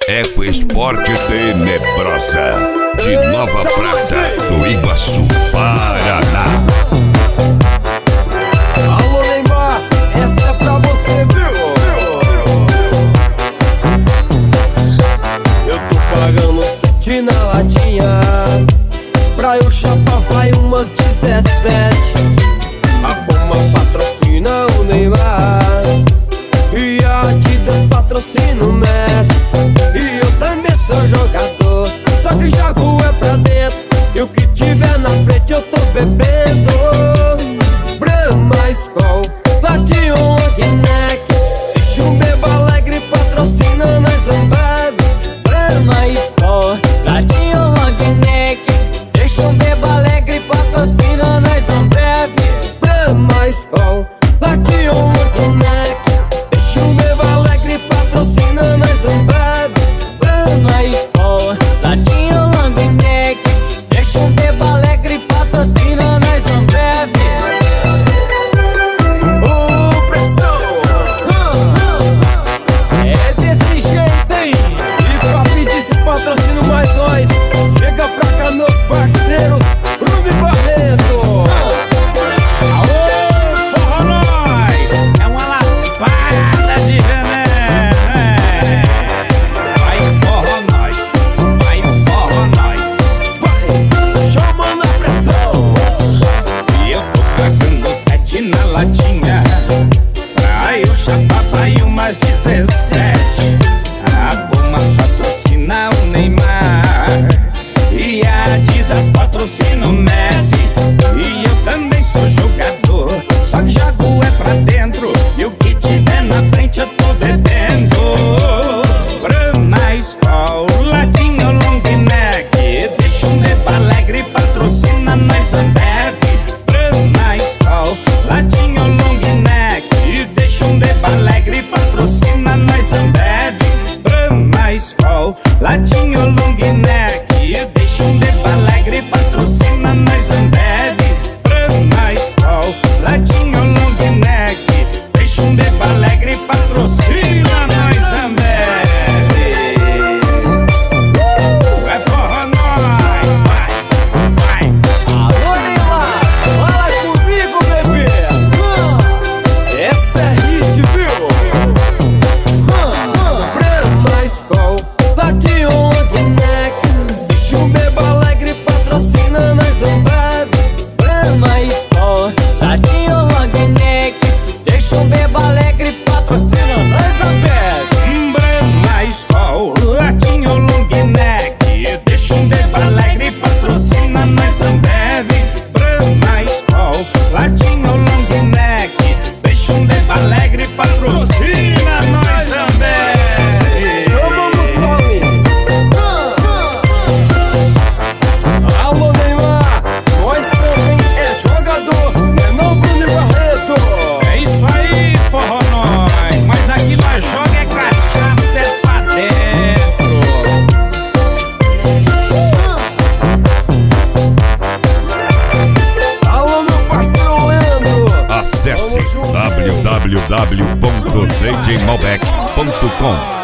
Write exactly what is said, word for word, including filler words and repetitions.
Eco Esporte Tenebrosa, de Nova Prata, do Iguaçu, Paraná. Alô, Neymar, essa é pra você, viu? Eu tô pagando sete na latinha, pra eu chapar vai umas dezessete. A Puma patrocina o Neymar e a Adidas patrocina o Messi. E eu também sou jogador, só que jogo é pra dentro, e o que tiver na frente eu tô bebendo. Brahma, Skol, Platinum, Long Neck, deixa um bebo alegre patrocina nós Ambev. Brahma, Skol, Platinum, Long Neck, deixa um bebo alegre patrocina nós Ambev. Brahma, Skol, Platinum, Long Neck, deixa um bebo alegre patrocina nós Ambev. Brahma, Skol, Platinum, Long Neck, deixa um bebo alegre patrocina nós Ambev. Ô, pressão! É desse jeito aí. E pra pedir esse patrocínio mais nós, chega pra cá meus parceiros, Bruno e Barreto. Aô, forró nós! É uma lapada de veneno, é. Vai forró nós, vai forró nós. Vai, chamando a pressão. E eu tô pagando sete na latinha, pra eu chapar vai umas dezessete. A Puma patrocina o Neymar e a Adidas patrocina o Messi. E eu também sou jogador, só que jogo é pra dentro, e o que tiver na frente eu tô bebendo. Brahma, Skol, Ladinho, Long Neck, deixa um bebo alegre patrocina nós Ambev. Brahma, Skol, Ladinho, Long Neck, deixa um bebo alegre patrocina nós Ambev. Brahma, Skol, Ladinho, Long Neck, deixa um bebo alegre patrocina nós Ambev. Brahma, Skol, Ladinho, Long Neck, deixa um bebo alegre patrocina nós Ambev. É forró nós, vai, vai. Alô, Neymar, fala comigo, bebê. Ah, essa é hit, viu? Ah, Brahma, Skol, Platinum, Long Neck, deixa um bebo alegre patrocina nós Ambev. Brahma, Skol, Platinum, Long Neck, deixa um bebo alegre patrocina nós Ambev. Brahma, Skol, Ladinho, Long Neck, deixa um bebo alegre patrocina nós Ambev. Brahma, Skol, Ladinho, Long Neck, deixa um bebo alegre patrocina nós Ambev. Chama no some. Ah. Alô, Neymar, nós também é jogador, é não, Bruno e Barreto. É isso aí, forró nós, mas aqui nós joga é cachaça, é pra dentro. Alô, meu parceiro Leandro. Acesse w w w ponto d j malbec ponto com.